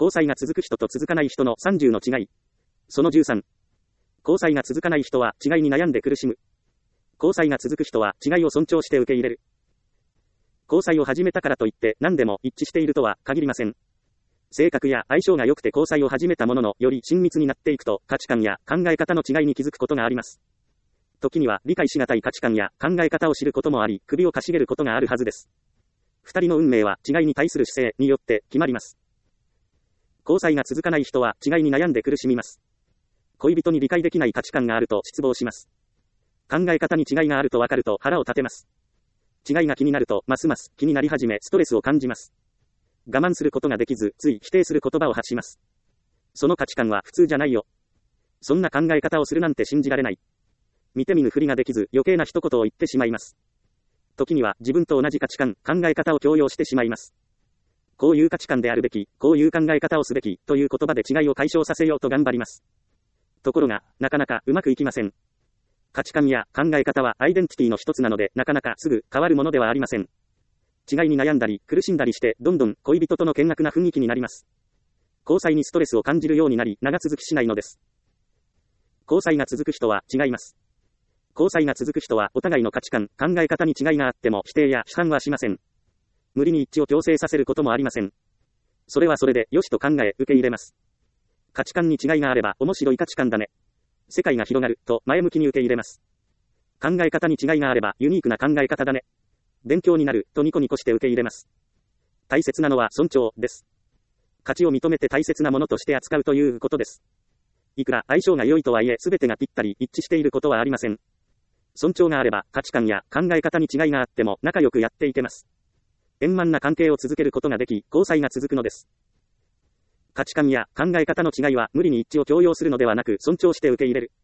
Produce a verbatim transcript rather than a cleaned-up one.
交際が続く人と続かない人のさんじゅうの違い。そのじゅうさん。交際が続かない人は違いに悩んで苦しむ。交際が続く人は違いを尊重して受け入れる。交際を始めたからといって何でも一致しているとは限りません。性格や相性が良くて交際を始めたもののより親密になっていくと価値観や考え方の違いに気づくことがあります。時には理解しがたい価値観や考え方を知ることもあり、首をかしげることがあるはずです。二人の運命は違いに対する姿勢によって決まります。交際が続かない人は違いに悩んで苦しみます。恋人に理解できない価値観があると失望します。考え方に違いがあると分かると腹を立てます。違いが気になるとますます気になり始めストレスを感じます。我慢することができずつい否定する言葉を発します。その価値観は普通じゃないよ。そんな考え方をするなんて信じられない。見て見ぬふりができず余計な一言を言ってしまいます。時には自分と同じ価値観、考え方を強要してしまいます。こういう価値観であるべき、こういう考え方をすべきという言葉で違いを解消させようと頑張ります。ところが、なかなかうまくいきません。価値観や考え方はアイデンティティの一つなので、なかなかすぐ変わるものではありません。違いに悩んだり、苦しんだりして、どんどん恋人との険悪な雰囲気になります。交際にストレスを感じるようになり、長続きしないのです。交際が続く人は違います。交際が続く人はお互いの価値観、考え方に違いがあっても否定や批判はしません。無理に一致を強制させることもありません。それはそれで良しと考え、受け入れます。価値観に違いがあれば面白い価値観だね。世界が広がると前向きに受け入れます。考え方に違いがあればユニークな考え方だね。勉強になるとニコニコして受け入れます。大切なのは尊重です。価値を認めて大切なものとして扱うということです。いくら相性が良いとはいえ全てがぴったり一致していることはありません。尊重があれば価値観や考え方に違いがあっても仲良くやっていけます。円満な関係を続けることができ、交際が続くのです。価値観や考え方の違いは無理に一致を強要するのではなく尊重して受け入れる。